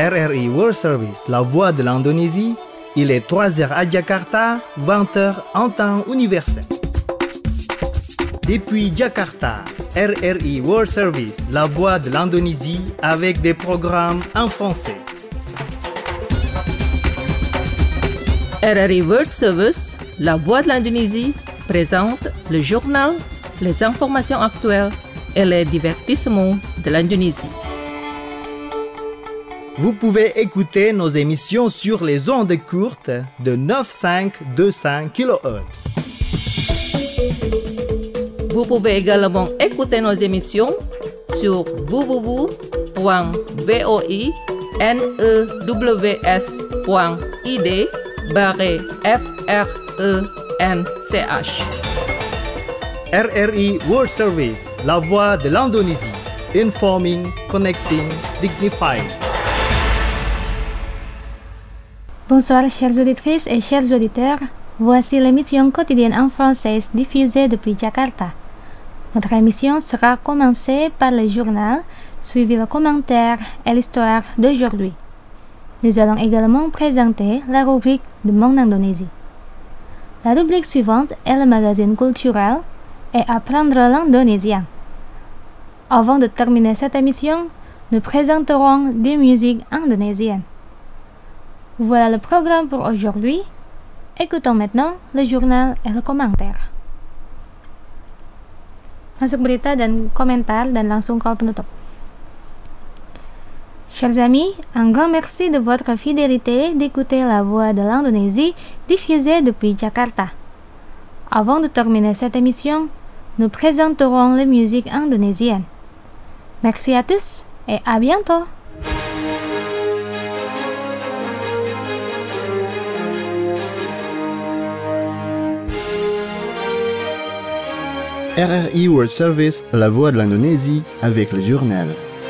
RRI World Service, la voix de l'Indonésie. Il est 3h à Jakarta, 20h en temps universel. Depuis Jakarta, RRI World Service, la voix de l'Indonésie, avec des programmes en français. RRI World Service, la voix de l'Indonésie, présente le journal, les informations actuelles et les divertissements de l'Indonésie. Vous pouvez écouter nos émissions sur les ondes courtes de 9525 kHz. Vous pouvez également écouter nos émissions sur www.voinews.id/FRENCH. RRI World Service, la voix de l'Indonésie. Informing, connecting, dignified. Bonsoir chères auditrices et chers auditeurs, voici l'émission quotidienne en français diffusée depuis Jakarta. Notre émission sera commencée par le journal, suivi le commentaire et l'histoire d'aujourd'hui. Nous allons également présenter la rubrique de Mon Indonésie. La rubrique suivante est le magazine culturel et apprendre l'indonésien. Avant de terminer cette émission, nous présenterons des musiques indonésiennes. Voilà le programme pour aujourd'hui. Écoutons maintenant le journal et le commentaire. Masuk berita dan komentar dan langsung call penutup. Chers amis, un grand merci de votre fidélité d'écouter la voix de l'Indonésie diffusée depuis Jakarta. Avant de terminer cette émission, nous présenterons les musiques indonésiennes. Merci à tous et à bientôt. RRI World Service, la voix de l'Indonésie, avec le journal.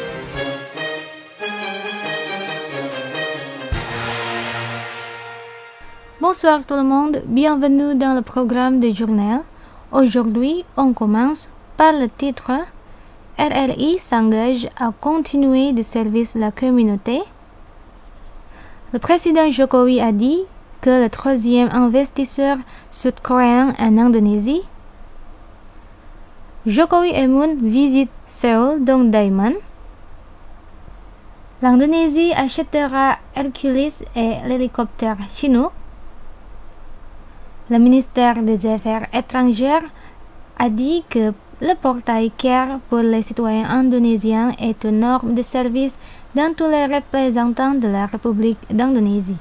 Bonsoir tout le monde, bienvenue dans le programme du journal. Aujourd'hui, on commence par le titre RRI s'engage à continuer de servir la communauté. Le président Jokowi a dit que le troisième investisseur sud-coréen en Indonésie. Jokowi et Moon visitent Seoul Dong Daemun. L'Indonésie achètera Hercules et l'hélicoptère Chinook. Le ministère des Affaires étrangères a dit que le portail CARE pour les citoyens indonésiens est une norme de service dans tous les représentants de la République d'Indonésie.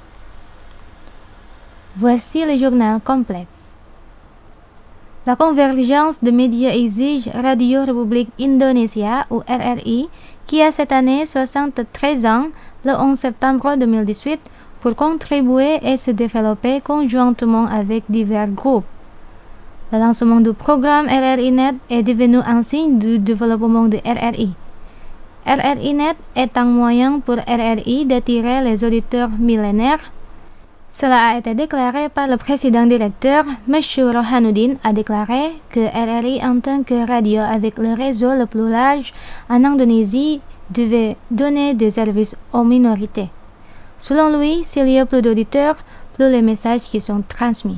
Voici le journal complet. La convergence de médias exige Radio République Indonésia ou RRI, qui a cette année 73 ans, le 11 septembre 2018, pour contribuer et se développer conjointement avec divers groupes. Le lancement du programme RRI-Net est devenu un signe du développement de RRI. RRI-Net est un moyen pour RRI d'attirer les auditeurs millénaires. Cela a été déclaré par le président directeur, M. Rohanuddin, a déclaré que RRI en tant que radio avec le réseau le plus large en Indonésie devait donner des services aux minorités. Selon lui, s'il y a plus d'auditeurs, plus les messages qui sont transmis.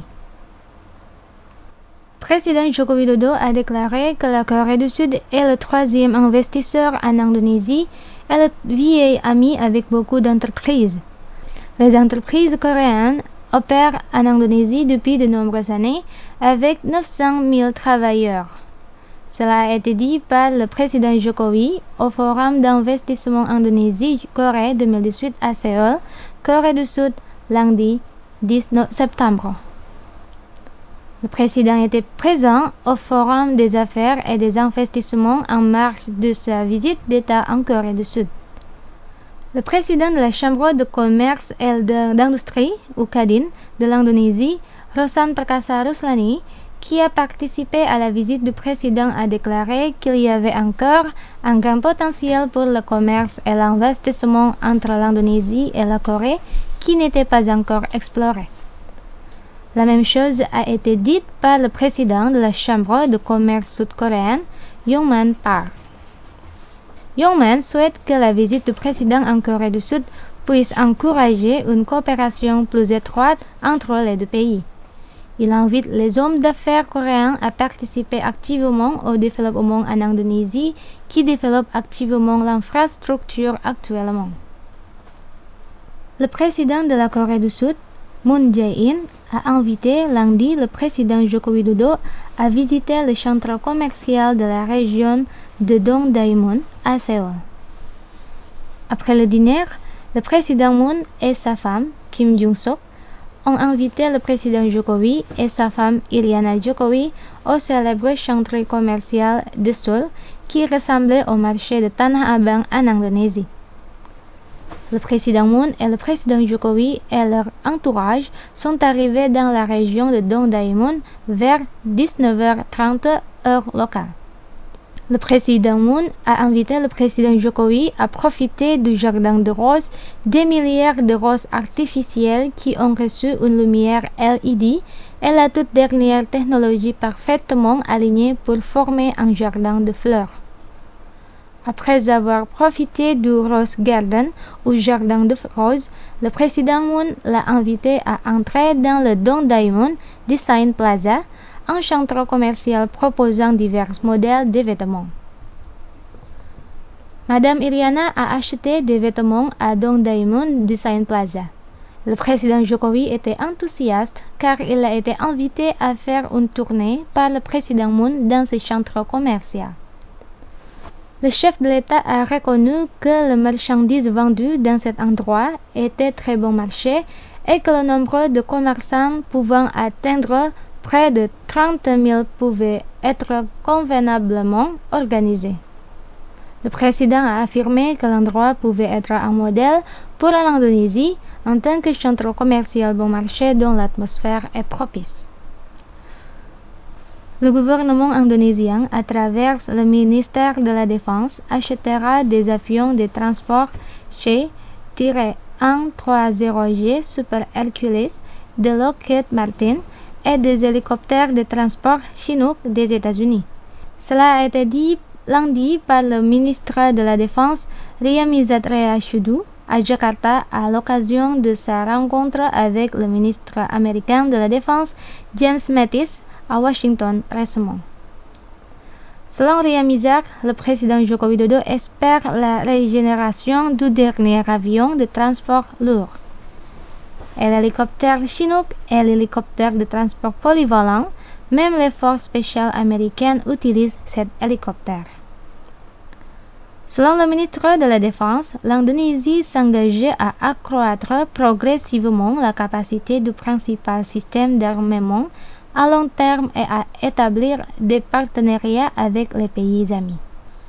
Président Joko Widodo a déclaré que la Corée du Sud est le troisième investisseur en Indonésie et le vieil ami avec beaucoup d'entreprises. Les entreprises coréennes opèrent en Indonésie depuis de nombreuses années avec 900 000 travailleurs. Cela a été dit par le président Jokowi au Forum d'investissement Indonésie-Corée 2018 à Séoul, Corée du Sud, lundi 10 septembre. Le président était présent au Forum des affaires et des investissements en marge de sa visite d'État en Corée du Sud. Le président de la Chambre de commerce et d'industrie, ou Kadin, de l'Indonésie, Rosan Perkasa Ruslani, qui a participé à la visite du président, a déclaré qu'il y avait encore un grand potentiel pour le commerce et l'investissement entre l'Indonésie et la Corée qui n'était pas encore exploré. La même chose a été dite par le président de la Chambre de commerce sud-coréenne, Youngman Park. Youngman souhaite que la visite du président en Corée du Sud puisse encourager une coopération plus étroite entre les deux pays. Il invite les hommes d'affaires coréens à participer activement au développement en Indonésie qui développe activement l'infrastructure actuellement. Le président de la Corée du Sud, Moon Jae-in, a invité lundi le président Joko Widodo à visiter le centre commercial de la région de Dongdaemun à Séoul. Après le dîner, le président Moon et sa femme, Kim Jung-sok, ont invité le président Jokowi et sa femme Iriana Jokowi au célèbre centre commercial de Seoul qui ressemblait au marché de Tanah Abang en Indonésie. Le président Moon et le président Jokowi et leur entourage sont arrivés dans la région de Dongdaemun vers 19h30 heure locale. Le président Moon a invité le président Jokowi à profiter du jardin de roses, des milliards de roses artificielles qui ont reçu une lumière LED et la toute dernière technologie parfaitement alignée pour former un jardin de fleurs. Après avoir profité du Rose Garden ou jardin de roses, le président Moon l'a invité à entrer dans le Dongdaemun Design Plaza, un centre commercial proposant divers modèles de vêtements. Madame Iriana a acheté des vêtements à Dongdaemun Design Plaza. Le président Jokowi était enthousiaste car il a été invité à faire une tournée par le président Moon dans ce centre commercial. Le chef de l'État a reconnu que les marchandises vendues dans cet endroit étaient très bon marché et que le nombre de commerçants pouvant atteindre près de 30 000 pouvait être convenablement organisé. Le président a affirmé que l'endroit pouvait être un modèle pour l'Indonésie en tant que centre commercial bon marché dont l'atmosphère est propice. Le gouvernement indonésien, à travers le ministère de la Défense, achètera des avions de transport C-130G Super Hercules de Lockheed Martin et des hélicoptères de transport Chinook des États-Unis. Cela a été dit lundi par le ministre de la Défense Riyamizat Riyashudu à Jakarta à l'occasion de sa rencontre avec le ministre américain de la Défense James Mattis à Washington récemment. Selon Riyamizat, le président Joko Widodo espère la régénération du dernier avion de transport lourd. Et l'hélicoptère Chinook et l'hélicoptère de transport polyvalent, même les forces spéciales américaines utilisent cet hélicoptère. Selon le ministre de la Défense, l'Indonésie s'engageait à accroître progressivement la capacité du principal système d'armement à long terme et à établir des partenariats avec les pays amis.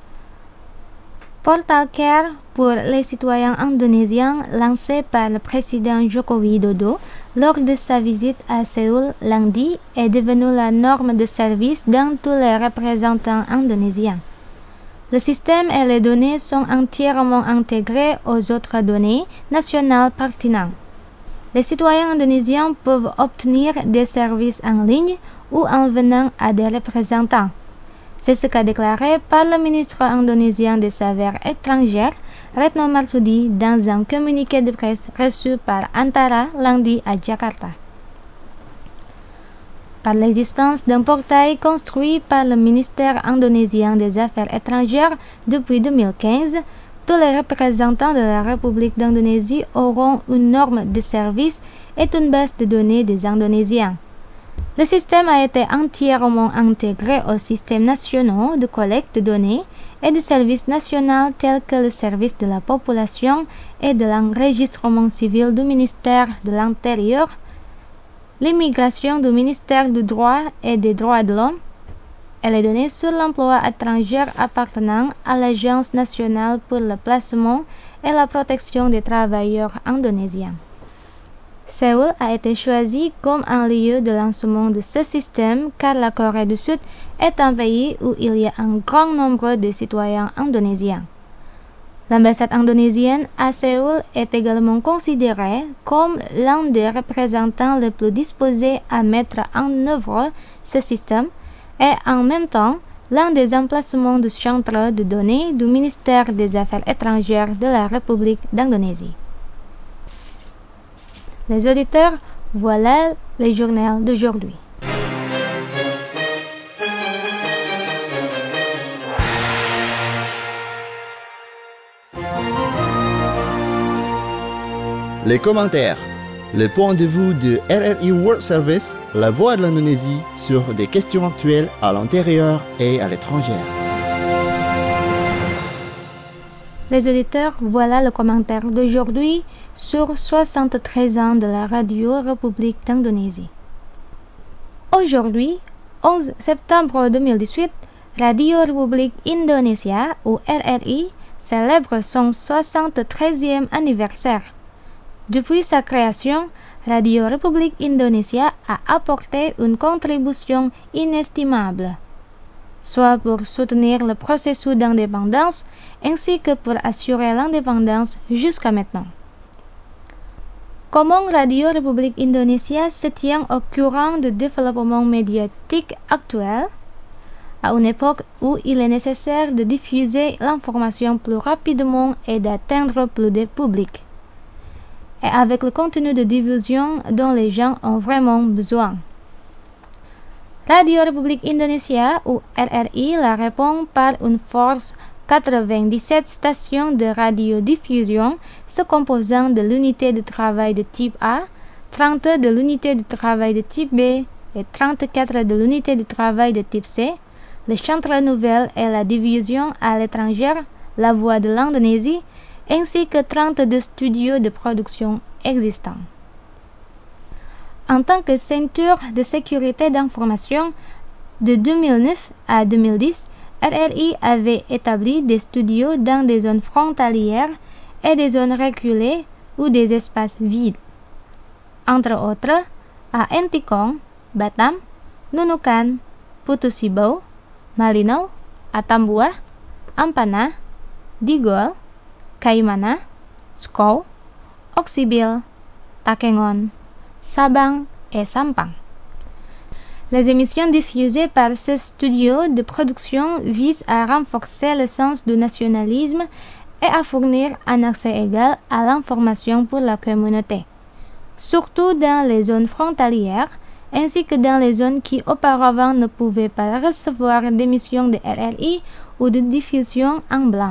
Portal Care pour les citoyens indonésiens lancé par le président Joko Widodo lors de sa visite à Séoul lundi est devenu la norme de service dans tous les représentants indonésiens. Le système et les données sont entièrement intégrés aux autres données nationales pertinentes. Les citoyens indonésiens peuvent obtenir des services en ligne ou en venant à des représentants. C'est ce qu'a déclaré par le ministre indonésien des Affaires étrangères, Retno Marsudi, dans un communiqué de presse reçu par Antara lundi à Jakarta. Par l'existence d'un portail construit par le ministère indonésien des Affaires étrangères depuis 2015, tous les représentants de la République d'Indonésie auront une norme de service et une base de données des Indonésiens. Le système a été entièrement intégré aux systèmes nationaux de collecte de données et de services nationaux tels que le service de la population et de l'enregistrement civil du ministère de l'Intérieur, l'immigration du ministère du droit et des droits de l'homme, et les données sur l'emploi étranger appartenant à l'Agence nationale pour le placement et la protection des travailleurs indonésiens. Séoul a été choisi comme un lieu de lancement de ce système car la Corée du Sud est un pays où il y a un grand nombre de citoyens indonésiens. L'ambassade indonésienne à Séoul est également considérée comme l'un des représentants les plus disposés à mettre en œuvre ce système et en même temps l'un des emplacements du centre de données du ministère des Affaires étrangères de la République d'Indonésie. Les auditeurs, voilà le journal d'aujourd'hui. Les commentaires. Le point de vue de RRI World Service, la voix de l'Indonésie sur des questions actuelles à l'intérieur et à l'étranger. Les auditeurs, voilà le commentaire d'aujourd'hui sur 73 ans de la Radio République d'Indonésie. Aujourd'hui, 11 septembre 2018, Radio République Indonésia ou RRI célèbre son 73e anniversaire. Depuis sa création, Radio République Indonésia a apporté une contribution inestimable, soit pour soutenir le processus d'indépendance ainsi que pour assurer l'indépendance jusqu'à maintenant. Comment Radio République Indonésia se tient au courant du développement médiatique actuel, à une époque où il est nécessaire de diffuser l'information plus rapidement et d'atteindre plus de public, et avec le contenu de diffusion dont les gens ont vraiment besoin. Radio République Indonésia ou RRI la répond par une force 97 stations de radiodiffusion se composant de l'unité de travail de type A, 30 de l'unité de travail de type B et 34 de l'unité de travail de type C, le centre nouvelle et la division à l'étranger, la voix de l'Indonésie, ainsi que 32 studios de production existants. En tant que ceinture de sécurité d'information, de 2009 à 2010, RRI avait établi des studios dans des zones frontalières et des zones reculées ou des espaces vides. Entre autres, à Entikong, Batam, Nunukan, Putusibau, Malinau, Atambua, Ampana, Digol, Kaimana, Skou, Oksibil, Takengon, Sabang et Sampang. Les émissions diffusées par ces studios de production visent à renforcer le sens du nationalisme et à fournir un accès égal à l'information pour la communauté, surtout dans les zones frontalières, ainsi que dans les zones qui auparavant ne pouvaient pas recevoir d'émissions de RRI ou de diffusion en blanc.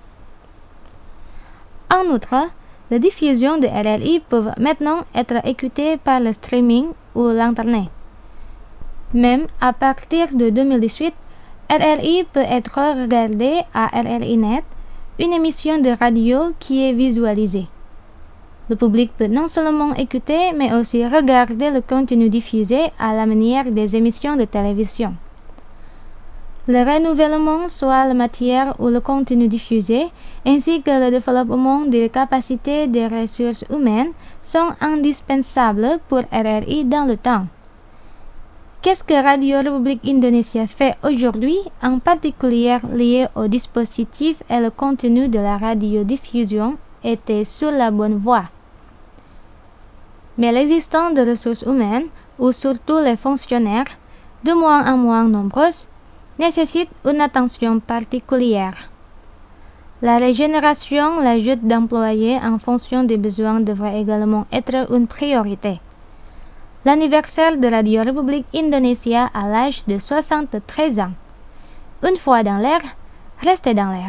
En outre, les diffusions de RRI peuvent maintenant être écoutées par le streaming ou l'Internet. Même à partir de 2018, RRI peut être regardé à RRI.net, une émission de radio qui est visualisée. Le public peut non seulement écouter, mais aussi regarder le contenu diffusé à la manière des émissions de télévision. Le renouvellement, soit la matière ou le contenu diffusé, ainsi que le développement des capacités des ressources humaines sont indispensables pour RRI dans le temps. Qu'est-ce que Radio République Indonésia fait aujourd'hui, en particulier lié au dispositif et le contenu de la radiodiffusion, était sur la bonne voie. Mais l'existence de ressources humaines, ou surtout les fonctionnaires, de moins en moins nombreuses, nécessite une attention particulière. La régénération, l'ajout d'employés en fonction des besoins devrait également être une priorité. L'anniversaire de Radio République Indonésia à l'âge de 73 ans. Une fois dans l'air, restez dans l'air.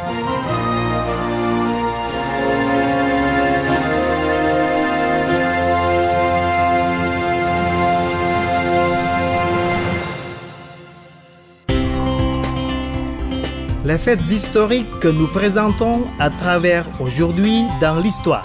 Les faits historiques que nous présentons à travers aujourd'hui dans l'histoire.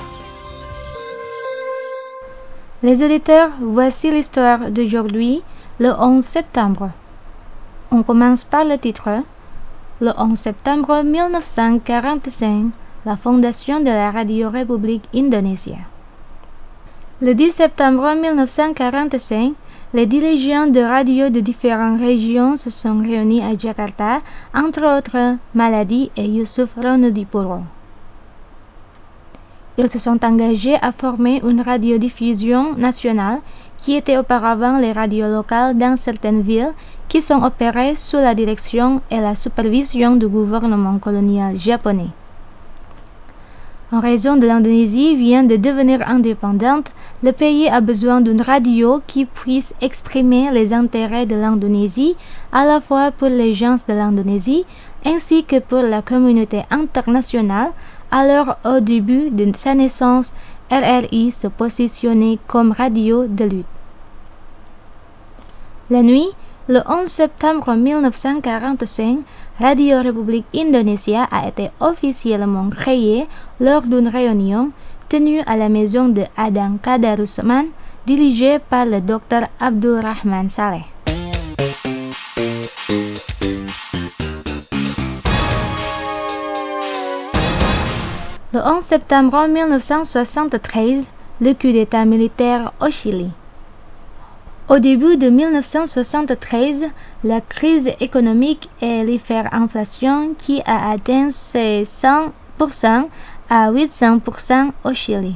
Les auditeurs, voici l'histoire d'aujourd'hui, le 11 septembre. On commence par le titre. Le 11 septembre 1945, la fondation de la Radio République Indonésia. Le 10 septembre 1945, les dirigeants de radio de différentes régions se sont réunis à Jakarta, entre autres Maladi et Yusuf Ronodipuro. Ils se sont engagés à former une radiodiffusion nationale qui était auparavant les radios locales dans certaines villes qui sont opérées sous la direction et la supervision du gouvernement colonial japonais. En raison de l'Indonésie vient de devenir indépendante, le pays a besoin d'une radio qui puisse exprimer les intérêts de l'Indonésie, à la fois pour les gens de l'Indonésie ainsi que pour la communauté internationale. Alors, au début de sa naissance, RRI se positionnait comme radio de lutte. La nuit, le 11 septembre 1945, Radio République Indonésia a été officiellement créée lors d'une réunion tenue à la maison de Adang Kadarusman, dirigée par le Dr Abdul Rahman Saleh. Le 11 septembre 1973, le coup d'État militaire au Chili. Au début de 1973, la crise économique et l'hyperinflation qui a atteint ses 100% à 800% au Chili.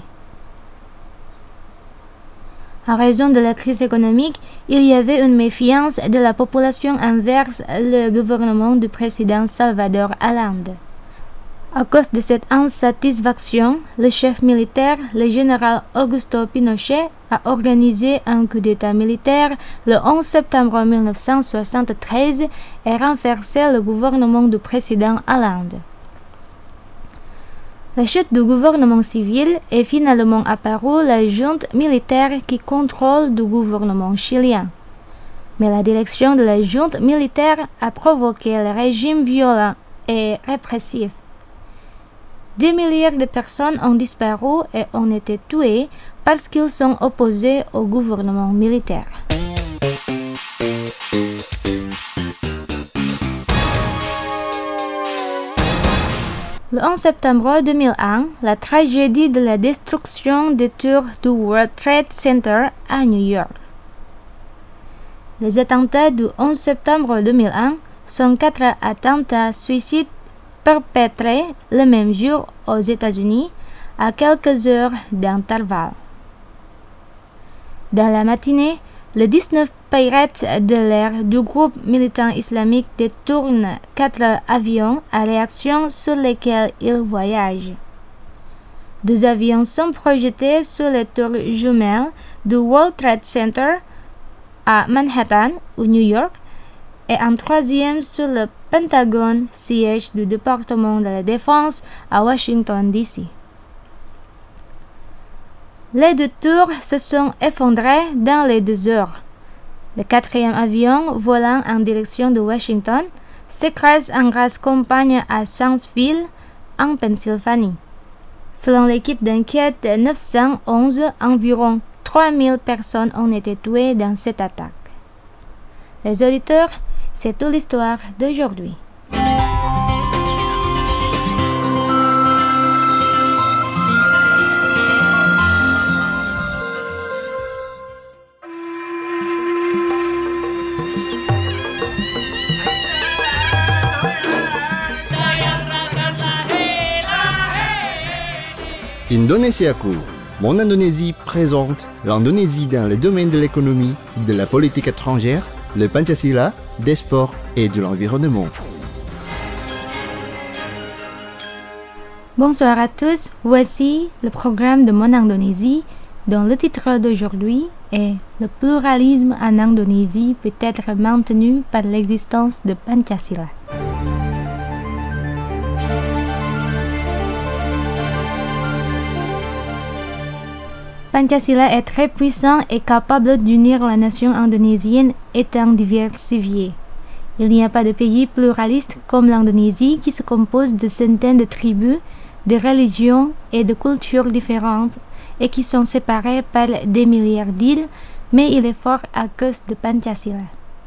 En raison de la crise économique, il y avait une méfiance de la population envers le gouvernement du président Salvador Allende. À cause de cette insatisfaction, le chef militaire, le général Augusto Pinochet, a organisé un coup d'État militaire le 11 septembre 1973 et renversé le gouvernement du président Allende. La chute du gouvernement civil est finalement apparue la junte militaire qui contrôle le gouvernement chilien. Mais la direction de la junte militaire a provoqué le régime violent et répressif. Des milliers de personnes ont disparu et ont été tuées parce qu'ils sont opposés au gouvernement militaire. Le 11 septembre 2001, la tragédie de la destruction des tours du World Trade Center à New York. Les attentats du 11 septembre 2001 sont 4 attentats suicides perpétrés le même jour aux États-Unis à quelques heures d'intervalle. Dans la matinée, les 19 pirates de l'air du groupe militant islamique détournent 4 avions à réaction sur lesquels ils voyagent. 2 avions sont projetés sur les tours jumelles du World Trade Center à Manhattan ou New York et un 3e sur le Pentagone, siège du département de la Défense à Washington, D.C. Les 2 tours se sont effondrées dans les 2 heures. Le 4e avion, volant en direction de Washington, s'écrase en grasse campagne à Shanksville, en Pennsylvanie. Selon l'équipe d'enquête 911, environ 3000 personnes ont été tuées dans cette attaque. Les auditeurs, c'est toute l'histoire d'aujourd'hui. Indonesiaku, Mon Indonésie présente l'Indonésie dans le domaine de l'économie, de la politique étrangère, le Pancasila, des sports et de l'environnement. Bonsoir à tous, voici le programme de Mon Indonésie dont le titre d'aujourd'hui est « Le pluralisme en Indonésie peut être maintenu par l'existence de Pancasila ». Pancasila est très puissant et capable d'unir la nation indonésienne étant diversifiée. Il n'y a pas de pays pluraliste comme l'Indonésie qui se compose de centaines de tribus, de religions et de cultures différentes et qui sont séparées par des milliards d'îles, mais il est fort à cause de Pancasila.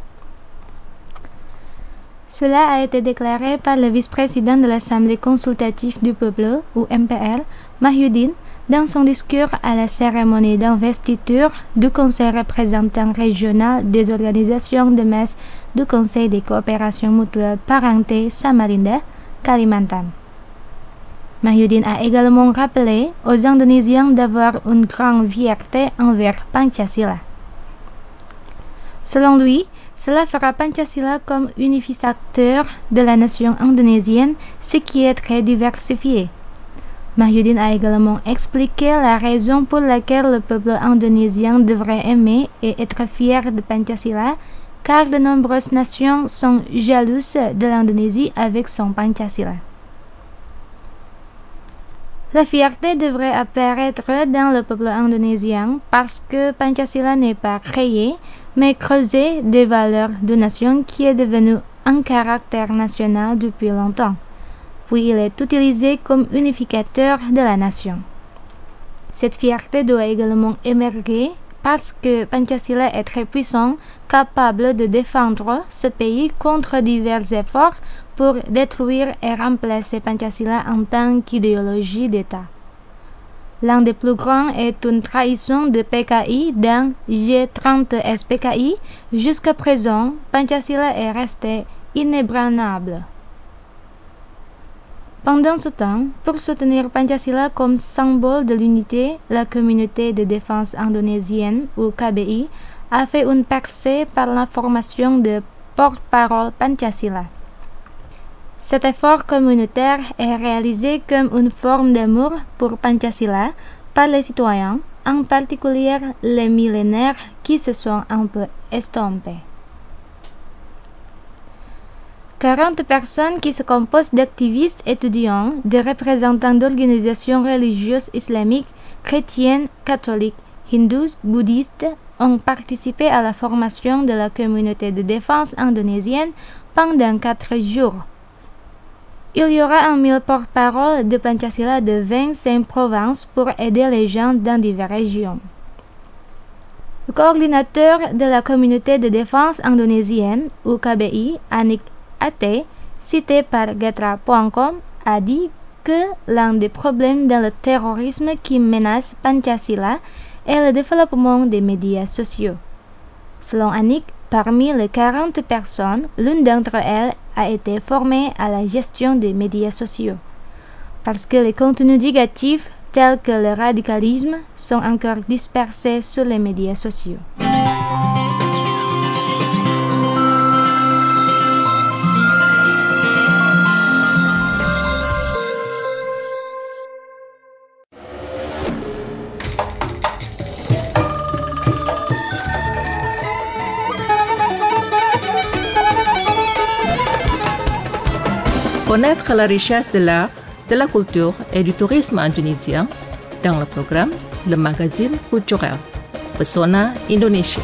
Cela a été déclaré par le vice-président de l'Assemblée consultative du peuple, ou MPR, Mahyudin, dans son discours à la cérémonie d'investiture du Conseil représentant régional des organisations de messe du Conseil des coopérations mutuelles Parenté Samarinda, Kalimantan. Mahyudin a également rappelé aux Indonésiens d'avoir une grande fierté envers Pancasila. Selon lui, cela fera Pancasila comme unificateur de la nation indonésienne, ce qui est très diversifié. Mahyudin a également expliqué la raison pour laquelle le peuple indonésien devrait aimer et être fier de Pancasila, car de nombreuses nations sont jalouses de l'Indonésie avec son Pancasila. La fierté devrait apparaître dans le peuple indonésien parce que Pancasila n'est pas créé, mais creusé des valeurs de nation qui est devenu un caractère national depuis longtemps. Puis il est utilisé comme unificateur de la nation. Cette fierté doit également émerger parce que Pancasila est très puissant, capable de défendre ce pays contre divers efforts pour détruire et remplacer Pancasila en tant qu'idéologie d'État. L'un des plus grands est une trahison de PKI dans G30 SPKI. Jusqu'à présent, Pancasila est resté inébranlable. Pendant ce temps, pour soutenir Pancasila comme symbole de l'unité, la communauté de défense indonésienne, ou KBI, a fait une percée par la formation de porte-parole Pancasila. Cet effort communautaire est réalisé comme une forme d'amour pour Pancasila par les citoyens, en particulier les millénaires qui se sont un peu estompés. 40 personnes qui se composent d'activistes étudiants, de représentants d'organisations religieuses islamiques, chrétiennes, catholiques, hindous, bouddhistes ont participé à la formation de la communauté de défense indonésienne pendant 4 jours. Il y aura 1000 porte-parole de Pancasila de 25 provinces pour aider les gens dans diverses régions. Le coordinateur de la communauté de défense indonésienne, ou KBI, Anik Ate, cité par Gatra.com, a dit que l'un des problèmes dans le terrorisme qui menace Pancasila est le développement des médias sociaux. Selon Anik, parmi les 40 personnes, l'une d'entre elles a été formée à la gestion des médias sociaux, parce que les contenus négatifs tels que le radicalisme sont encore dispersés sur les médias sociaux. Connaître la richesse de l'art, de la culture et du tourisme indonésien dans le programme Le Magazine Culturel, Pesona Indonesia.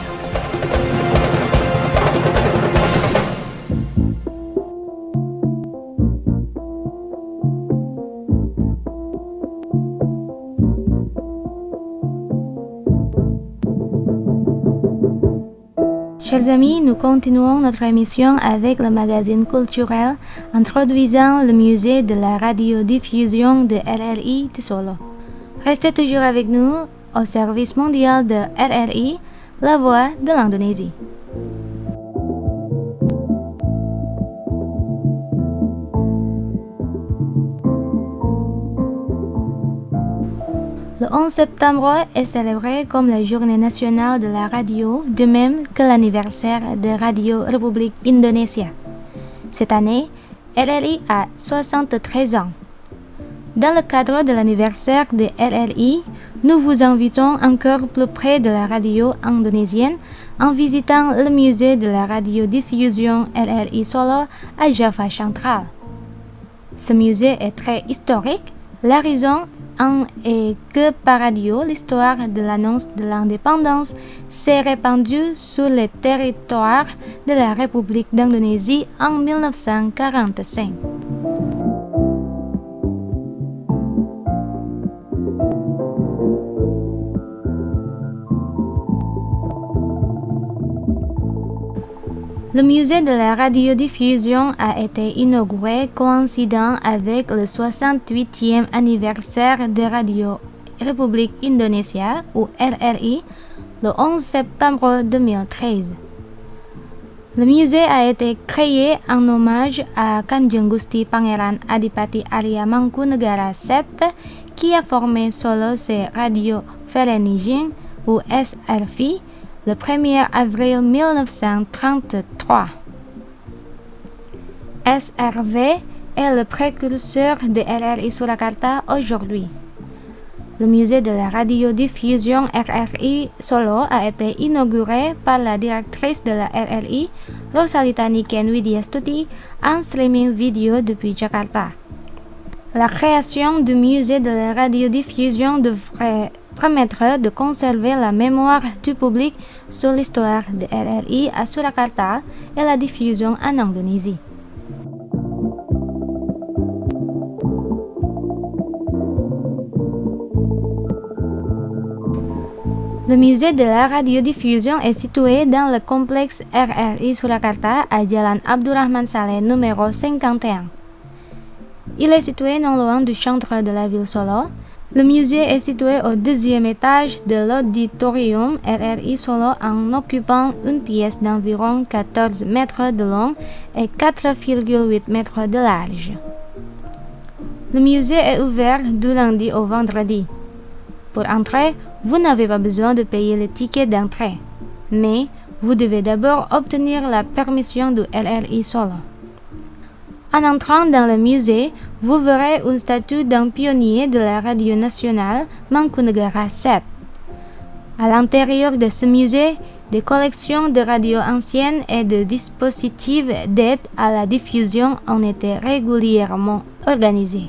Chers amis, nous continuons notre émission avec le magazine culturel introduisant le musée de la radiodiffusion de RRI de Solo. Restez toujours avec nous au service mondial de RRI, la voix de l'Indonésie. Le 11 septembre est célébré comme la journée nationale de la radio, de même que l'anniversaire de Radio République Indonésia. Cette année, RRI a 73 ans. Dans le cadre de l'anniversaire de RRI, nous vous invitons encore plus près de la radio indonésienne en visitant le musée de la radiodiffusion RRI Solo à Java Central. Ce musée est très historique. La raison est que par radio, l'histoire de l'annonce de l'indépendance s'est répandue sur les territoires de la République d'Indonésie en 1945. Le musée de la radiodiffusion a été inauguré coïncidant avec le 68e anniversaire de Radio République Indonésia ou RRI le 11 septembre 2013. Le musée a été créé en hommage à Kanjeng Gusti Pangeran Adipati Arya Mangkunegara VII qui a formé Solo Radio Vereniging ou SRV le 1er avril 1933. SRV est le précurseur de RRI Surakarta aujourd'hui. Le musée de la radiodiffusion RRI Solo a été inauguré par la directrice de la RRI, Rosalita Niken Widyastuti, en streaming vidéo depuis Jakarta. La création du musée de la radiodiffusion devrait permettre de conserver la mémoire du public sur l'histoire de RRI à Surakarta et la diffusion en Indonésie. Le musée de la radiodiffusion est situé dans le complexe RRI Surakarta à Jalan Abdurrahman Saleh numéro 51. Il est situé non loin du centre de la ville Solo. Le musée est situé au deuxième étage de l'auditorium RRI Solo en occupant une pièce d'environ 14 mètres de long et 4,8 mètres de large. Le musée est ouvert du lundi au vendredi. Pour entrer, vous n'avez pas besoin de payer le ticket d'entrée, mais vous devez d'abord obtenir la permission du RRI Solo. En entrant dans le musée, vous verrez une statue d'un pionnier de la radio nationale, Mangkunegara 7. À l'intérieur de ce musée, des collections de radios anciennes et de dispositifs d'aide à la diffusion ont été régulièrement organisés.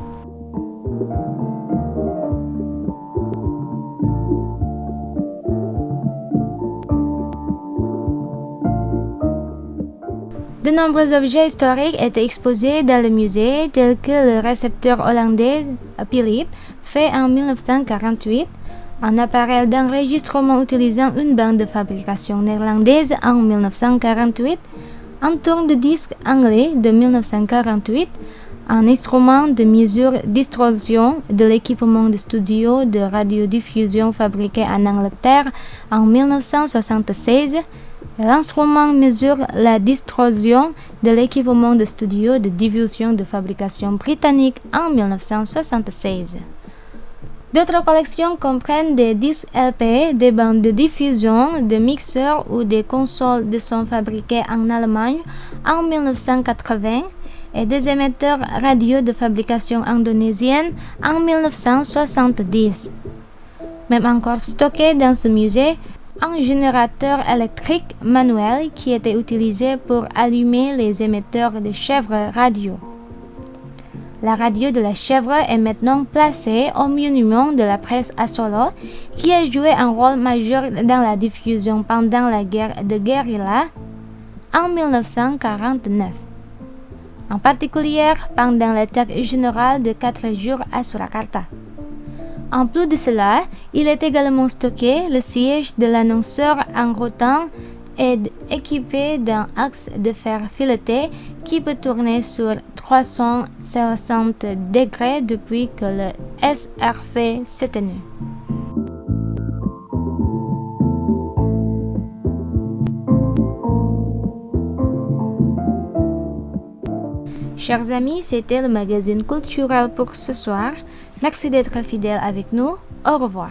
De nombreux objets historiques étaient exposés dans le musée, tels que le récepteur hollandais Philips, fait en 1948, un appareil d'enregistrement utilisant une bande de fabrication néerlandaise en 1948, un tourne-disque anglais de 1948, un instrument de mesure distorsion de l'équipement de studio de radiodiffusion fabriqué en Angleterre en 1976. L'instrument mesure la distorsion de l'équipement de studio de diffusion de fabrication britannique en 1976. D'autres collections comprennent des disques LP, des bandes de diffusion, des mixeurs ou des consoles de son fabriquées en Allemagne en 1980 et des émetteurs radio de fabrication indonésienne en 1970. Même encore stocké dans ce musée, un générateur électrique manuel qui était utilisé pour allumer les émetteurs de chèvre radio. La radio de la chèvre est maintenant placée au monument de la presse à Solo, qui a joué un rôle majeur dans la diffusion pendant la guerre de guérilla en 1949. En particulier pendant l'attaque générale de 4 jours à Surakarta. En plus de cela, il est également stocké le siège de l'annonceur en rotan et équipé d'un axe de fer fileté qui peut tourner sur 360 degrés depuis que le SRF s'éteignit. Chers amis, c'était le magazine culturel pour ce soir. Merci d'être fidèles avec nous. Au revoir.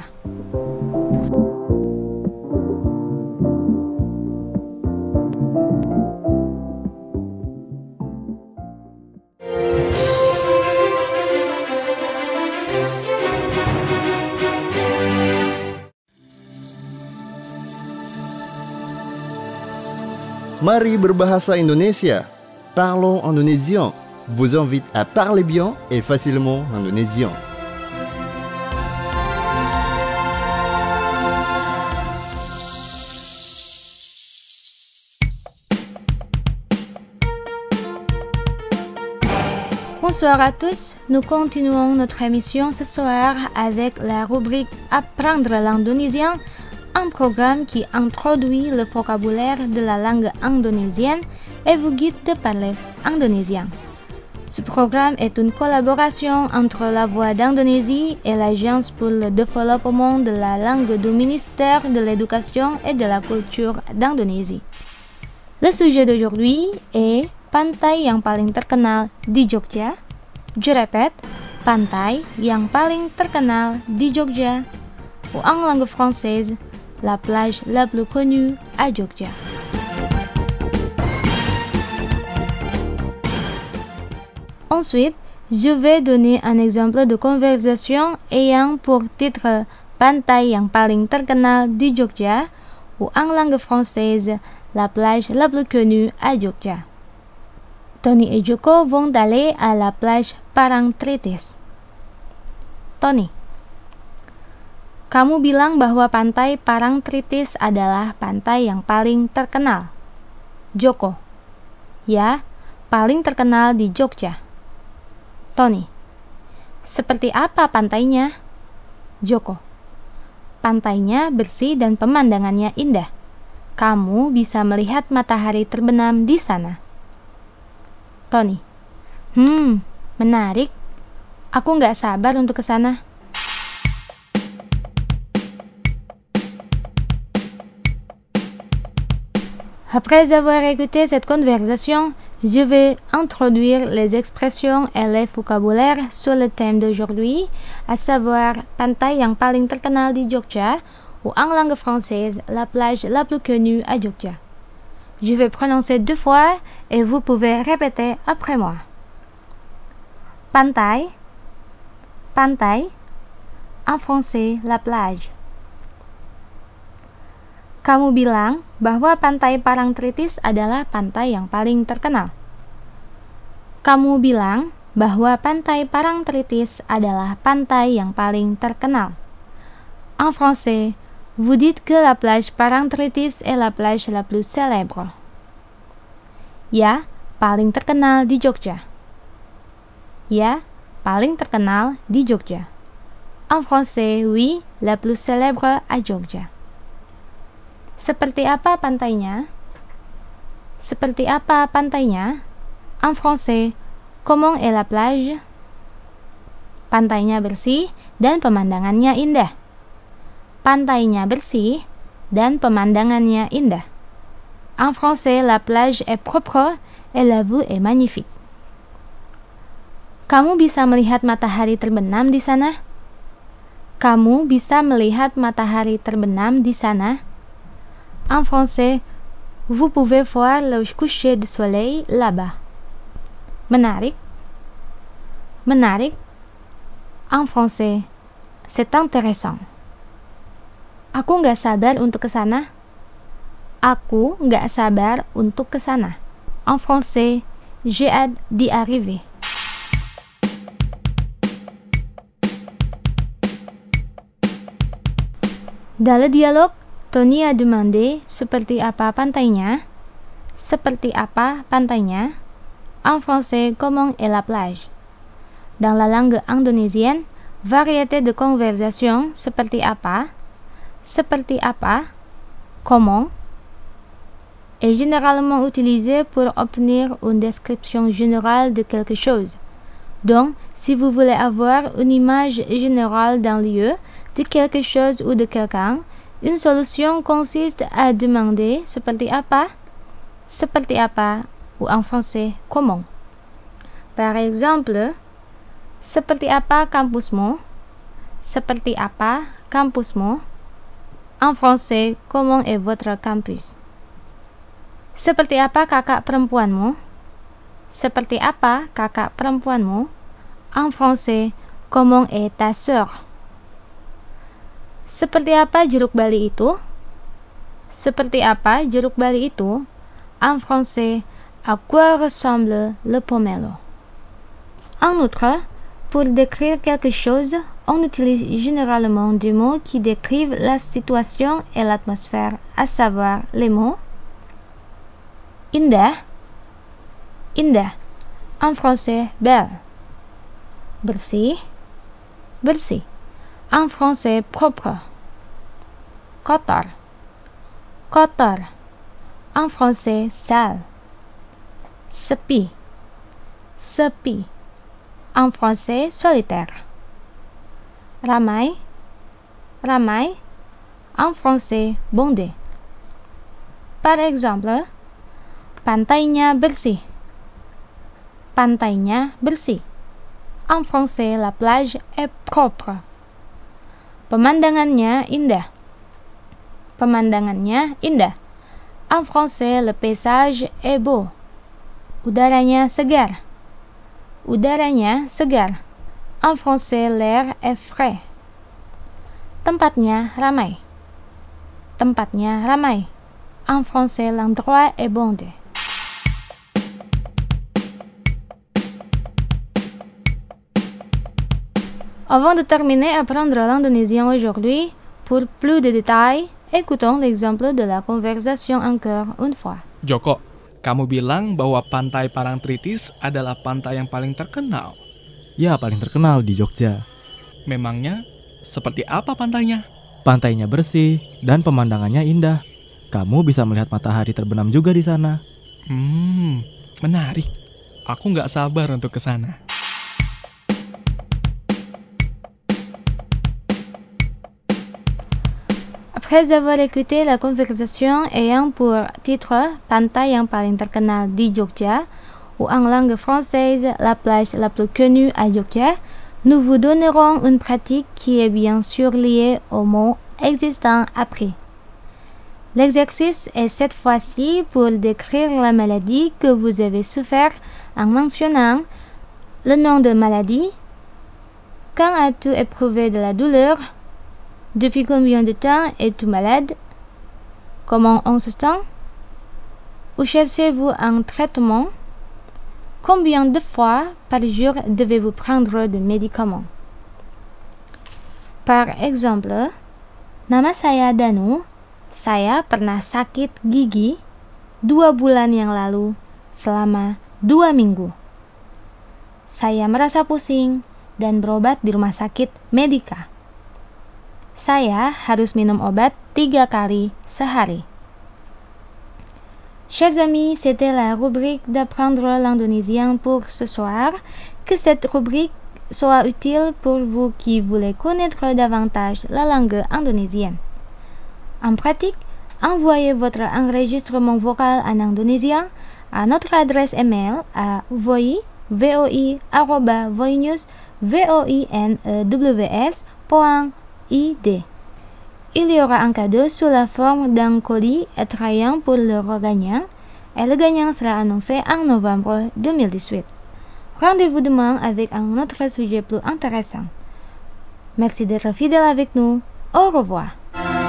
Mari berbahasa Indonesia. Parlons indonésien. Vous invite à parler bien et facilement indonésien. Bonsoir à tous, nous continuons notre émission ce soir avec la rubrique Apprendre l'indonésien, un programme qui introduit le vocabulaire de la langue indonésienne et vous guide de parler indonésien. Ce programme est une collaboration entre la Voix d'Indonésie et l'Agence pour le développement de la langue du ministère de l'Éducation et de la Culture d'Indonésie. Le sujet d'aujourd'hui est pantai yang paling terkenal di Jogja. Je répète, pantai yang paling terkenal di Jogja. Ou en langue française, la plage la plus connue à Jogja. Ensuite, je vais donner un exemple de conversation ayant pour titre Pantai yang paling terkenal di Jogja ou en langue française la plage la plus connue à Jogja. Tony et Joko vont aller à la plage Parangtritis. Tony: kamu bilang bahwa pantai Parangtritis adalah pantai yang paling terkenal. Joko: ya, paling terkenal di Jogja. Tony: seperti apa pantainya? Joko: pantainya bersih dan pemandangannya indah. Kamu bisa melihat matahari terbenam di sana. Tony: menarik. Aku nggak sabar untuk ke sana. Après avoir écouté cette conversation, je vais introduire les expressions et les vocabulaires sur le thème d'aujourd'hui, à savoir pantai yang paling terkenal di Jogja, ou en langue française, la plage la plus connue à Jogja. Je vais prononcer 2 fois et vous pouvez répéter après moi. Pantai, pantai, en français, la plage. Kamu bilang bahwa pantai Parangtritis adalah pantai yang paling terkenal. Kamu bilang bahwa pantai Parangtritis adalah pantai yang paling terkenal. En français, vous dites que la plage Parangtritis est la plage la plus célèbre. Ya, paling terkenal di Jogja. Ya, paling terkenal di Jogja. En français, oui, la plus célèbre à Jogja. Seperti apa pantainya? Seperti apa pantainya? En français, comment est la plage? Pantainya bersih dan pemandangannya indah. Pantainya bersih dan pemandangannya indah. En français, la plage est propre et la vue est magnifique. Kamu bisa melihat matahari terbenam di sana? Kamu bisa melihat matahari terbenam di sana? En français, vous pouvez voir le coucher du soleil là-bas. Menarik. Menarik. En français, c'est intéressant. Aku nggak sabar untuk ke sana. Aku nggak sabar untuk ke sana. En français, j'ai hâte d'y arriver. Dans le dialogue, Tony a demandé seperti apa pantainya? Seperti apa pantainya? En français, comment est la plage? Dans la langue indonésienne, variété de conversation seperti apa? Seperti apa? Comment? Est généralement utilisé pour obtenir une description générale de quelque chose. Donc, si vous voulez avoir une image générale d'un lieu, de quelque chose ou de quelqu'un, une solution consiste à demander seperti apa ou en français comment. Par exemple, seperti apa kampusmu? Seperti apa kampusmu? En français, comment est votre campus? Seperti apa kakak perempuanmu? Seperti apa kakak perempuanmu? En français, comment est ta sœur? Seperti apa jeruk bali itu? Seperti apa jeruk bali itu? En français, à quoi ressemble le pomelo? En outre, pour décrire quelque chose, on utilise généralement des mots qui décrivent la situation et l'atmosphère, à savoir les mots indah, indah. En français, belle. Bersih, bersih. En français, propre. Kotor, kotor. En français, sale. Sepi, sepi. En français, solitaire. Ramai, ramai. En français, bondé. Par exemple, pantainya bersih. Pantainya bersih. En français, la plage est propre. Pemandangannya indah. Pemandangannya indah. En français, le paysage est beau. Udaranya segar. Udaranya segar. En français, l'air est frais. Tempatnya ramai. Tempatnya ramai. En français, l'endroit est bondé. Avant de terminer apprendre l'indonésien aujourd'hui, pour plus de détails, écoutons l'exemple de la conversation encore une fois. Joko, kamu bilang bahwa pantai Parangtritis adalah pantai yang paling terkenal. Ya, paling terkenal di Jogja. Memangnya, seperti apa pantainya? Pantainya bersih dan pemandangannya indah. Kamu bisa melihat matahari terbenam juga di sana. Menarik. Aku nggak sabar untuk ke sana. Après avoir écouté la conversation ayant pour titre Pantai yang paling terkenal di Jogja, ou en langue française la plage la plus connue à Jogja, nous vous donnerons une pratique qui est bien sûr liée aux mots existants appris. L'exercice est cette fois-ci pour décrire la maladie que vous avez souffert en mentionnant le nom de maladie, quand as-tu éprouvé de la douleur, depuis combien de temps es-tu malade, comment on se sent, où cherchez-vous un traitement, combien de fois par jour devez-vous prendre des médicaments. Par exemple, nama saya Danu, saya pernah sakit gigi 2 bulan yang lalu selama 2 minggu. Saya merasa pusing dan berobat di rumah sakit Medika. Saya harus minum obat 3 kali sehari. Chers amis, c'était la rubrique d'apprendre l'indonésien pour ce soir. Que cette rubrique soit utile pour vous qui voulez connaître davantage la langue indonésienne. En pratique, envoyez votre enregistrement vocal en indonésien à notre adresse email à voi@voinews.id. Il y aura un cadeau sous la forme d'un colis attrayant pour le gagnant, et le gagnant sera annoncé en novembre 2018. Rendez-vous demain avec un autre sujet plus intéressant. Merci d'être fidèle avec nous. Au revoir.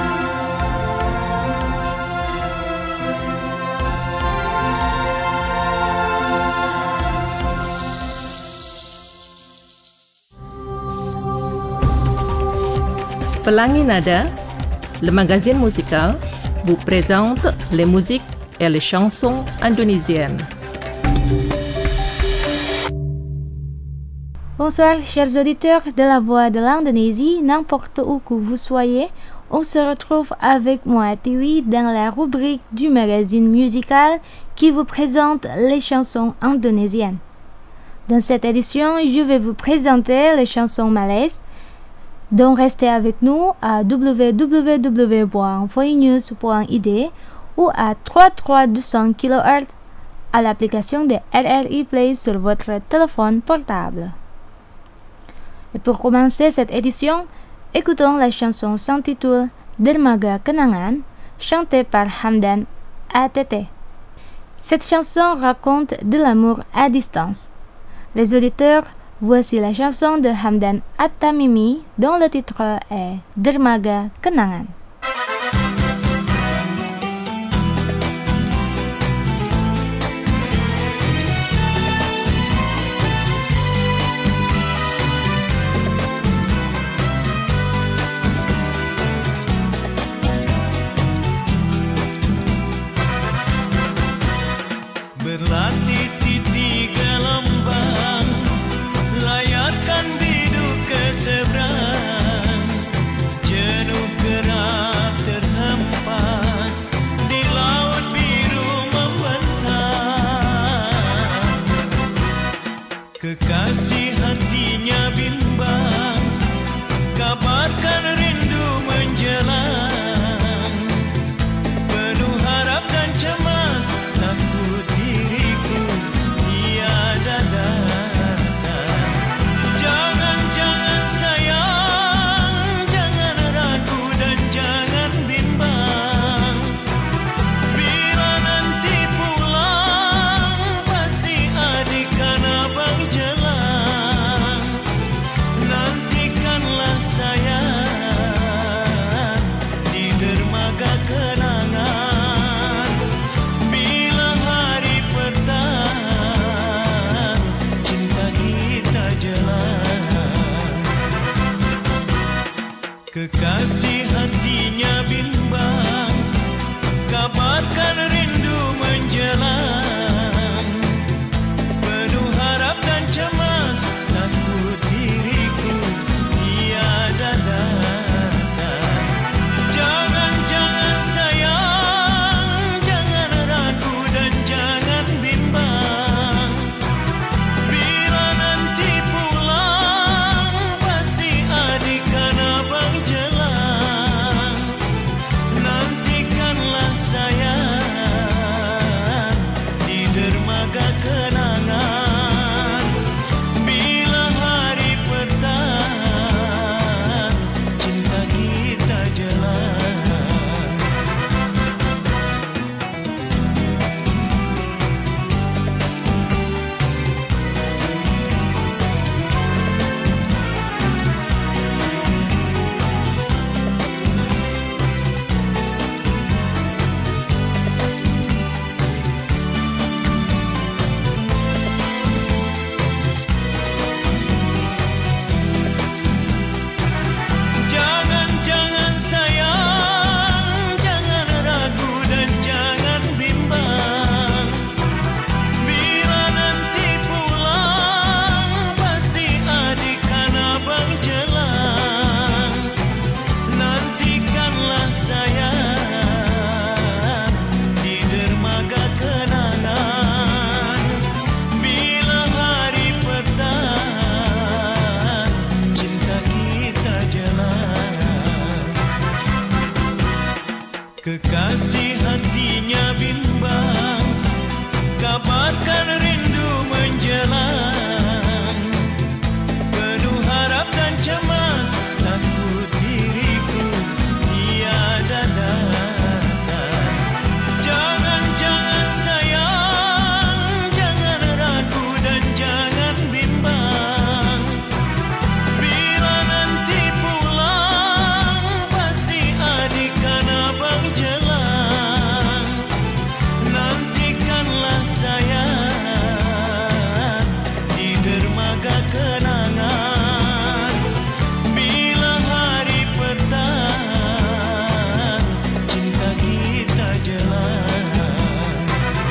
Pelangi Nada, le magazine musical, vous présente les musiques et les chansons indonésiennes. Bonsoir chers auditeurs de la Voix de l'Indonésie, n'importe où que vous soyez, on se retrouve avec moi Tiwi dans la rubrique du magazine musical qui vous présente les chansons indonésiennes. Dans cette édition, je vais vous présenter les chansons malaises. Donc restez avec nous à www.voinews.id ou à 33200 kHz à l'application de RRI Play sur votre téléphone portable. Et pour commencer cette édition, écoutons la chanson s'intitule Dermaga Kenangan, chantée par Hamdan ATT. Cette chanson raconte de l'amour à distance. Les auditeurs, voici la chanson de Hamdan At-Tamimi dont le titre est Dermaga Kenangan. Berlatih di 3 lembang, layarkan biduk ke seberang, jenuh gerak Kekasih hatinya bimbang, kabarkan rindu menjelang. Penuh harap dan cemas, takut diriku tiada datang. Jangan-jangan sayang, jangan ragu dan jangan bimbang. Bila nanti pulang, pasti adik kan abang jelang. Nantikanlah sayang di dermaga kenangan. Bila hari petang, cinta kita jalan.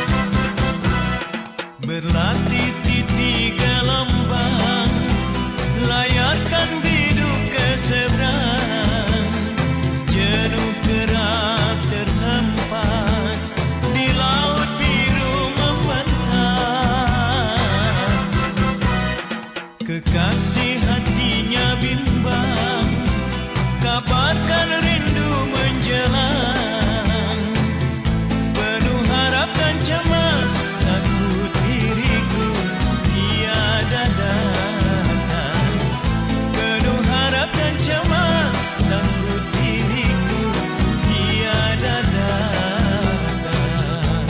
Berlatih di 3 lambang, layarkan biduk ke seberang. Jenuh kerap terhempas di laut biru membentang. Kekasih hatinya bimbang, kabarkan rindu menjelang. Penuh harap dan cemas, takut diriku tiada datang. Penuh harap dan cemas, takut diriku tiada datang.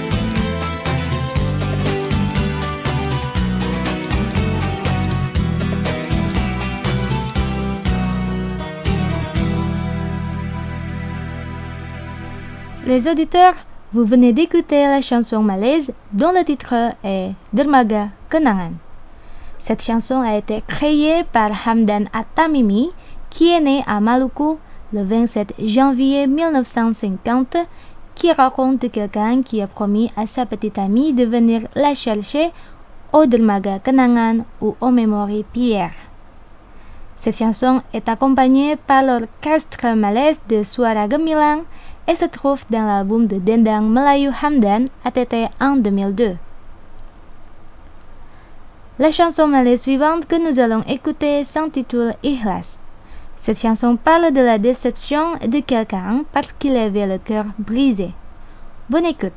Les auditeurs, vous venez d'écouter la chanson malaise dont le titre est Dermaga Kenangan. Cette chanson a été créée par Hamdan At-Tamimi, qui est né à Maluku le 27 janvier 1950, qui raconte de quelqu'un qui a promis à sa petite amie de venir la chercher au Dermaga Kenangan ou au Memory Pier. Cette chanson est accompagnée par l'orchestre malaise de Suara Gemilang et se trouve dans l'album de Dendang Melayu Hamdan ATT en 2002. La chanson malaise suivante que nous allons écouter s'intitule Ikhlas. Cette chanson parle de la déception de quelqu'un parce qu'il avait le cœur brisé. Bonne écoute.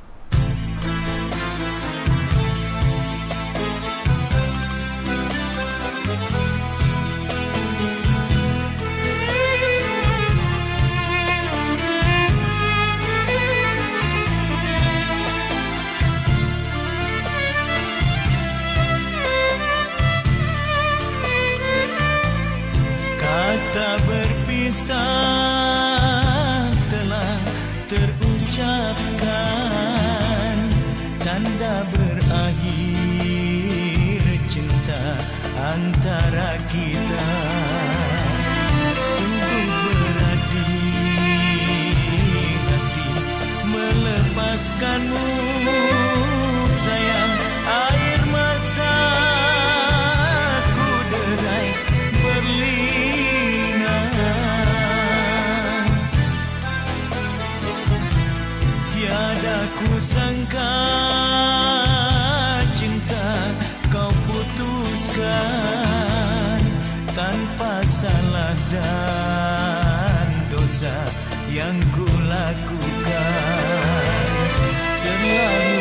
Kata berpisah telah terucapkan, tanda berakhir cinta antara kita. Sungguh berat di hati melepaskanmu sayang. Air mataku derai berlinang. Tiada ku sangka cinta kau putuskan tanpa salah dan dosa yang ku lakukan. Terlalu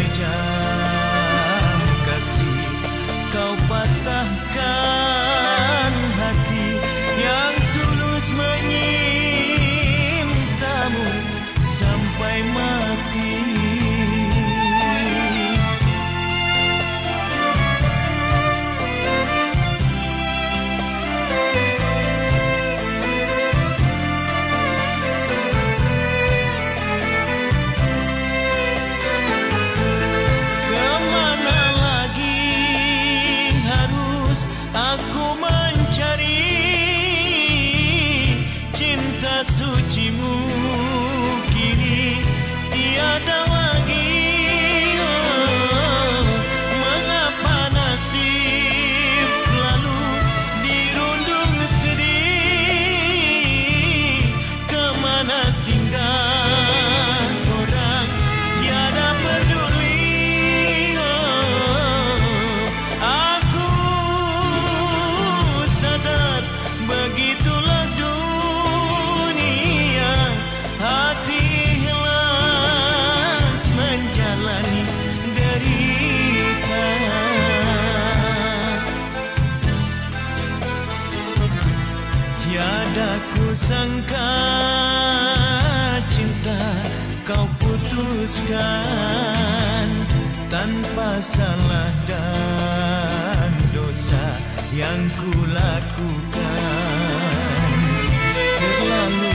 kejam kasih kau patahkan hati yang tulus menyintamu sampai mati. Kemana lagi harus aku mencari cinta sucimu? Kini tiada lagi. Mengapa nasib selalu dirundung sedih? Kemana singgah orang tiada peduli. Aku sadar begitulah dunia, hati putuskan tanpa salah dan dosa yang ku lakukan. Terlalu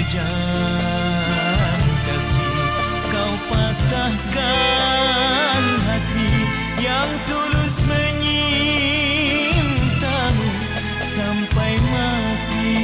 kejam kasih, kau patahkan hati yang tulus menyintamu sampai mati.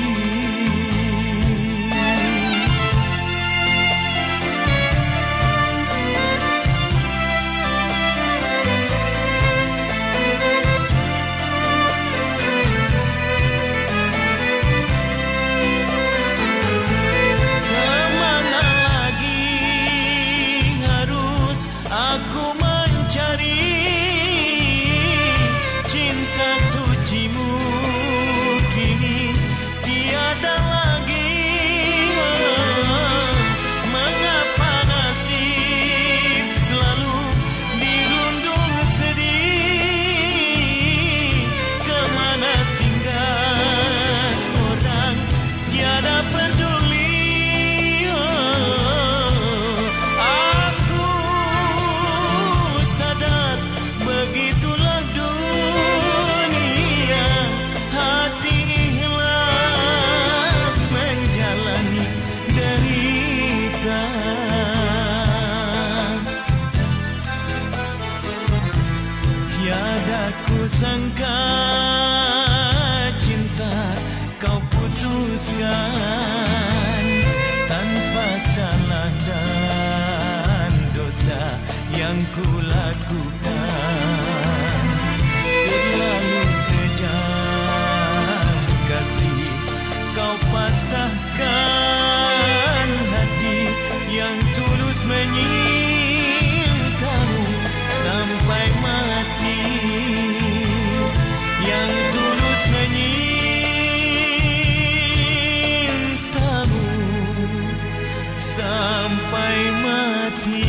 Aku mencari cinta sucimu, kini tiada lagi. Mengapa nasib selalu dirundung sedih? Kemana singgah orang tiada peduli. Begitulah dunia, hati ikhlas menjalani derita. Tiada kusangka cinta kau putuskan tanpa salah dan dosa yang ku lakukan. Terlalu kejam kasih, kau patahkan hati yang tulus menyintamu sampai mati. Yang tulus menyintamu sampai mati.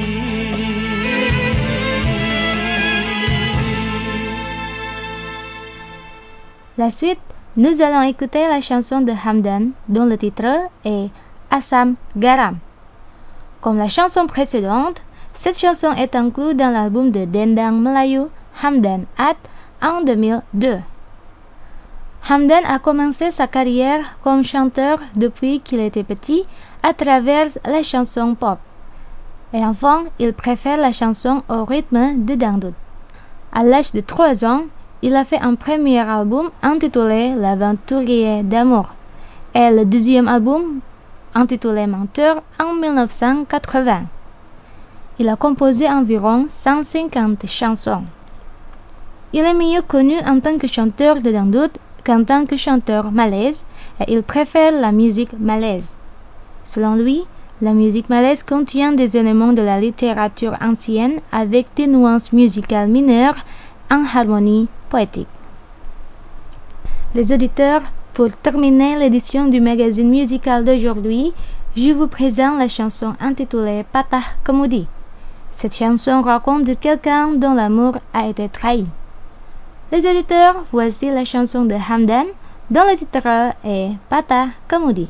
La suite, nous allons écouter la chanson de Hamdan dont le titre est Asam Garam. Comme la chanson précédente, cette chanson est inclue dans l'album de dendang Melayu Hamdan Ad en 2002. Hamdan a commencé sa carrière comme chanteur depuis qu'il était petit à travers la chanson pop. Et enfin, il préfère la chanson au rythme de dangdut. À l'âge de 3 ans, il a fait un premier album intitulé L'Aventurier d'amour et le deuxième album intitulé Menteur en 1980. Il a composé environ 150 chansons. Il est mieux connu en tant que chanteur de dangdut qu'en tant que chanteur malaise et il préfère la musique malaise. Selon lui, la musique malaise contient des éléments de la littérature ancienne avec des nuances musicales mineures en harmonie poétique. Les auditeurs, pour terminer l'édition du magazine musical d'aujourd'hui, je vous présente la chanson intitulée Patah Kemudi. Cette chanson raconte de quelqu'un dont l'amour a été trahi. Les auditeurs, voici la chanson de Hamdan dont le titre est Patah Kemudi.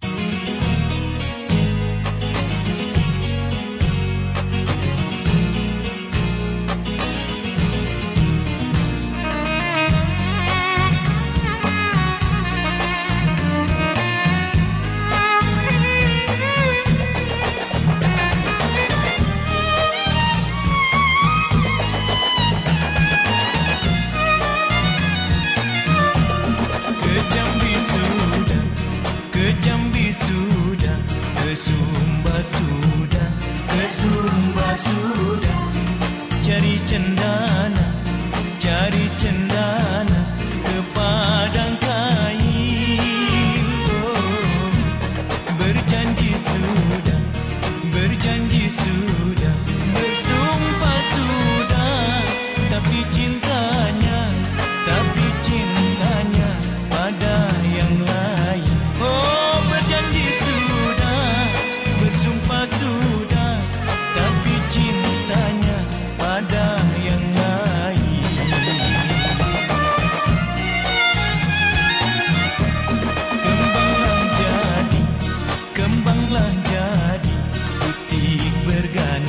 Cari cendana ke padang kain. Berjanji sudah, bersumpah sudah, tapi cintanya pada yang lain. Oh, berjanji sudah, bersumpah sudah, tapi cintanya pada yang lain. Kembanglah jadi, butik berganti.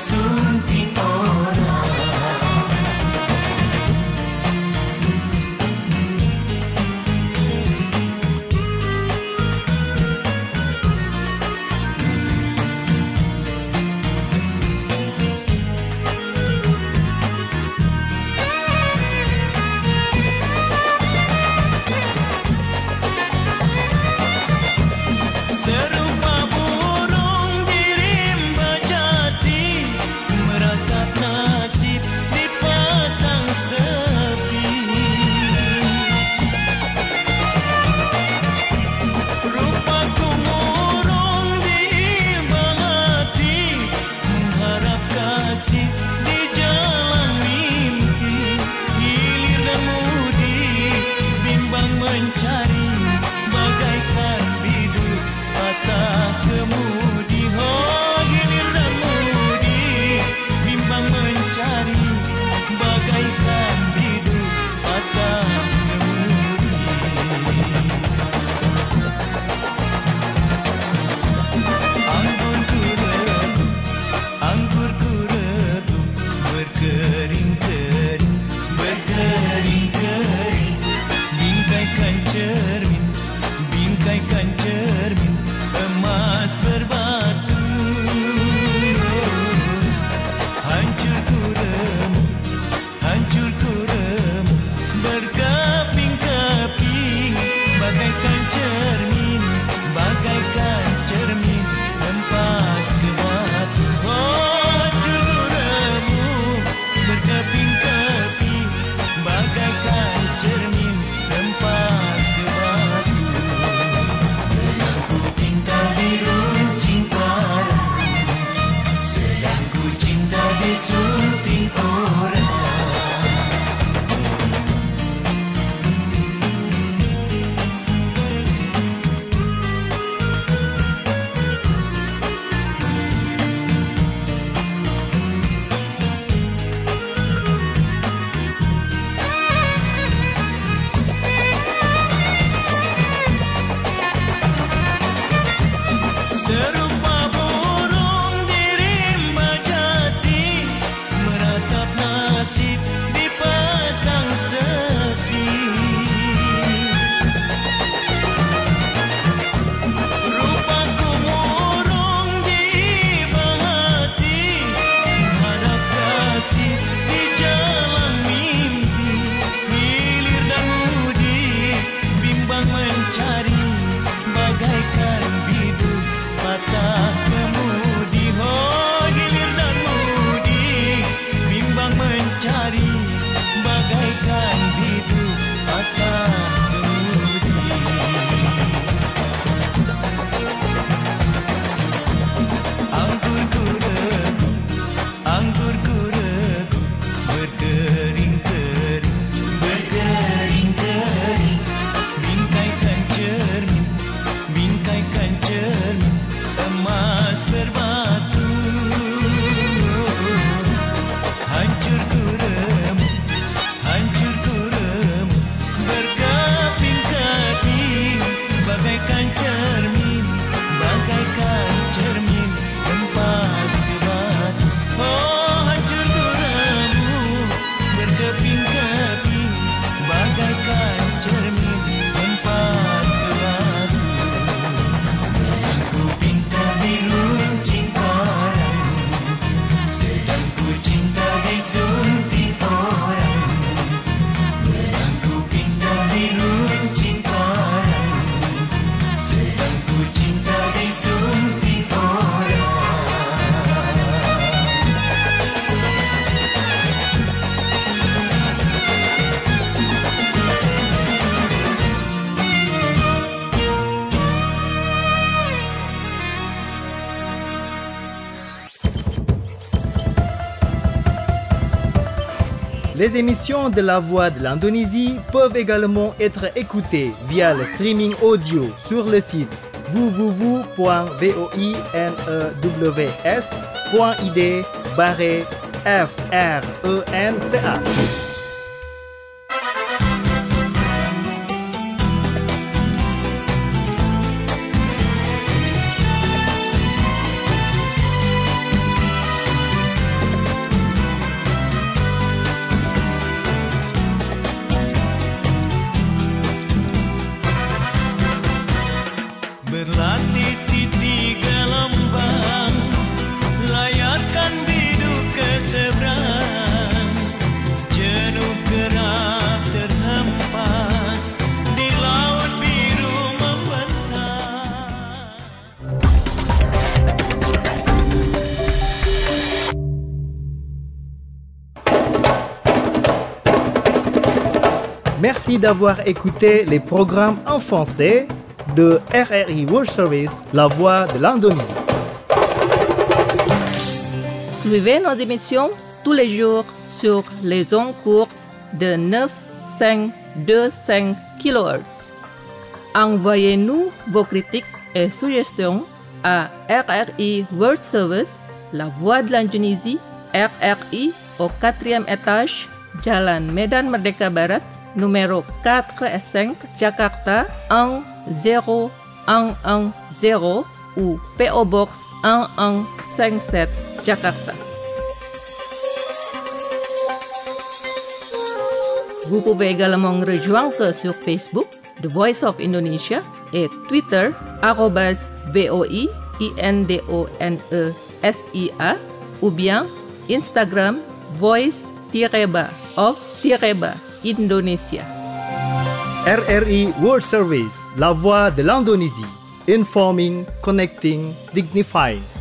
disunting orang. Serupa burung di rimba jati, meratap nasib di petang sepi. Rupaku murung di imbang hati, mengharap kasih di jalan mimpi. Hilir dan mudi, bimbang mencari, bagaikan biduk patah kemudi. Oh, hilir dan mudi, bimbang mencari, bagaikan biduk patah kemudi. Anggur ku redup, berkering-kering, berkering-kering. Bingkaikan cermin, bingkaikan cermin, emas berbatu. Hancur ku remuk, hancur ku remuk, berkeping-keping, bagaikan cermin, bagaikan cermin, hempas ke batu. Oh, hancur ku remuk, berkeping-keping, bagaikan cermin, hempas ke batu. Benangku pinta diruncing parang, sedang ku cinta disunting orang. Serupa burung di rimba jati, meratap nasib di petang sepi. Rupaku murung di imbang hati, mengharap kasih di jalan mimpi. Hilir dan mudi, bimbang mencari, bagaikan biduk patah kemudi. Oh, hilir dan mudi, bimbang mencari, bagaikan biduk patah kemudi. Anggur ku redup, anggur ku redup, berkering-kering, berkering-kering. Bingkaikan cermin, bingkaikan cermin, emas berbatu. Hancur ku remuk, hancur ku remuk, berkeping-keping, bagaikan cermin, bagaikan cermin, hempas ke batu. Oh, hancur ku remuk, berkeping-keping, bagaikan cermin, hempas ke batu. Benangku pinta diruncing parang, sedang ku cinta disunting orang. Benangku pinta diruncing parang, sedang ku cinta disunting orang. Les émissions de La Voix de l'Indonésie peuvent également être écoutées via le streaming audio sur le site www.voinews.id/FRENCH. Merci d'avoir écouté les programmes en français de RRI World Service, La Voix de l'Indonésie. Suivez nos émissions tous les jours sur les ondes courtes de 9,525 kHz. Envoyez-nous vos critiques et suggestions à RRI World Service, La Voix de l'Indonésie, RRI au 4e étage, Jalan Medan Merdeka Barat, numéro 4 et 5, Jakarta 10110 ou PO Box 1157, Jakarta. Vous pouvez également nous rejoindre sur Facebook, The Voice of Indonesia, et Twitter, @VOIINDONESIA, ou bien Instagram, voice-of-Indonesia. RRI World Service, La Voix de l'Indonésie. Informing, connecting, dignifying.